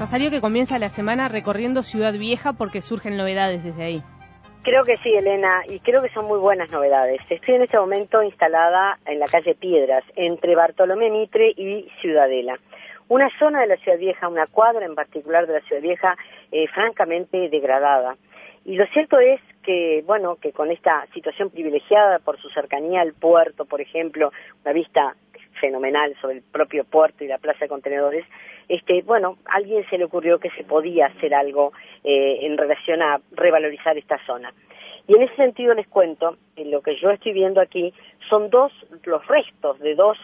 Rosario, que comienza la semana recorriendo Ciudad Vieja porque surgen novedades desde ahí. Creo que sí, Elena, y creo que son muy buenas novedades. Estoy en este momento instalada en la calle Piedras, entre Bartolomé Mitre y Ciudadela. Una zona de la Ciudad Vieja, una cuadra en particular de la Ciudad Vieja, francamente degradada. Y lo cierto es que, bueno, que con esta situación privilegiada por su cercanía al puerto, por ejemplo, una vista fenomenal sobre el propio puerto y la plaza de contenedores, bueno, a alguien se le ocurrió que se podía hacer algo en relación a revalorizar esta zona. Y en ese sentido les cuento, lo que yo estoy viendo aquí son los restos de dos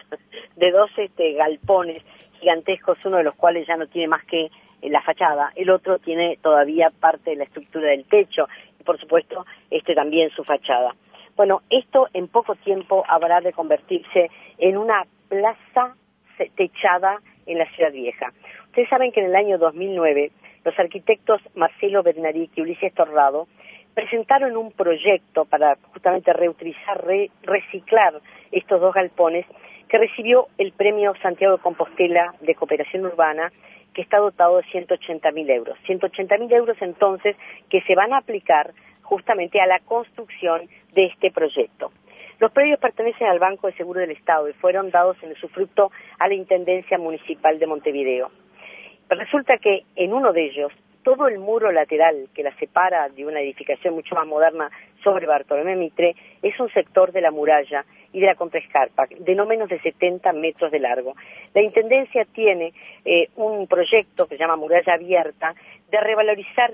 galpones gigantescos, uno de los cuales ya no tiene más que la fachada, el otro tiene todavía parte de la estructura del techo y por supuesto también su fachada. Bueno, esto en poco tiempo habrá de convertirse en una plaza techada en la Ciudad Vieja. Ustedes saben que en el año 2009 los arquitectos Marcelo Bernaric y Ulises Torrado presentaron un proyecto para justamente reutilizar, reciclar estos dos galpones, que recibió el premio Santiago de Compostela de Cooperación Urbana, que está dotado de 180.000 euros. 180.000 euros entonces que se van a aplicar justamente a la construcción de este proyecto. Los predios pertenecen al Banco de Seguro del Estado y fueron dados en usufructo a la Intendencia Municipal de Montevideo. Resulta que en uno de ellos, todo el muro lateral que la separa de una edificación mucho más moderna sobre Bartolomé Mitre es un sector de la muralla y de la contraescarpa, de no menos de 70 metros de largo. La Intendencia tiene un proyecto que se llama Muralla Abierta, de revalorizar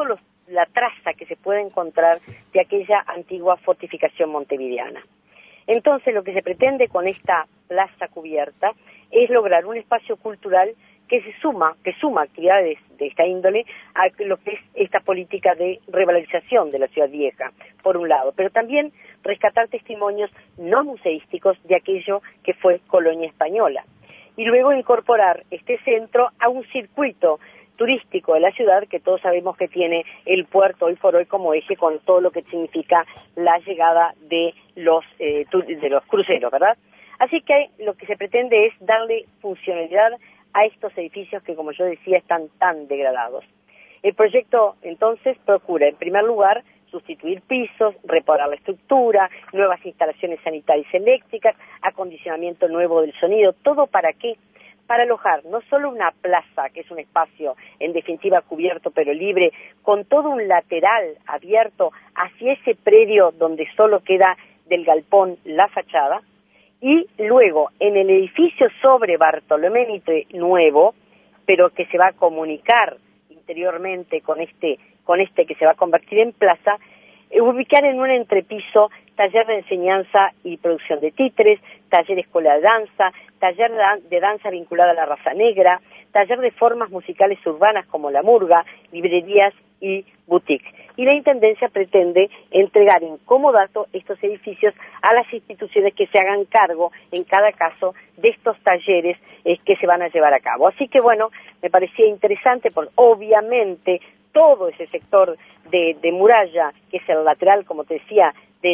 la traza que se puede encontrar de aquella antigua fortificación montevideana. Entonces, lo que se pretende con esta plaza cubierta es lograr un espacio cultural que suma actividades de esta índole a lo que es esta política de revalorización de la Ciudad Vieja, por un lado, pero también rescatar testimonios no museísticos de aquello que fue colonia española. Y luego incorporar este centro a un circuito turístico de la ciudad que todos sabemos que tiene el puerto hoy por hoy como eje, con todo lo que significa la llegada de los cruceros, ¿verdad? Así que lo que se pretende es darle funcionalidad a estos edificios que, como yo decía, están tan degradados. El proyecto, entonces, procura, en primer lugar, sustituir pisos, reparar la estructura, nuevas instalaciones sanitarias eléctricas, acondicionamiento nuevo del sonido. ¿Todo para qué? Para alojar no solo una plaza, que es un espacio en definitiva cubierto pero libre, con todo un lateral abierto hacia ese predio donde solo queda del galpón la fachada, y luego en el edificio sobre Bartolomé Mitre nuevo, pero que se va a comunicar interiormente con este que se va a convertir en plaza, ubicar en un entrepiso taller de enseñanza y producción de títeres, taller escuela de danza, taller de danza vinculada a la raza negra, taller de formas musicales urbanas como la murga, librerías y boutique. Y la Intendencia pretende entregar en comodato estos edificios a las instituciones que se hagan cargo, en cada caso, de estos talleres que se van a llevar a cabo. Así que, bueno, me parecía interesante, porque obviamente todo ese sector de muralla, que es el lateral, como te decía,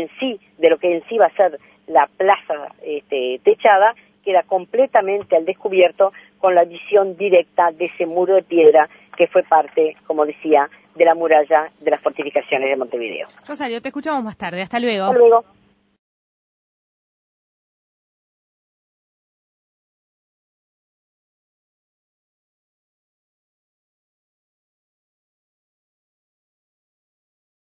de lo que en sí va a ser la plaza techada, queda completamente al descubierto con la visión directa de ese muro de piedra que fue parte, como decía, de la muralla de las fortificaciones de Montevideo. Rosario, te escuchamos más tarde. Hasta luego. Hasta luego.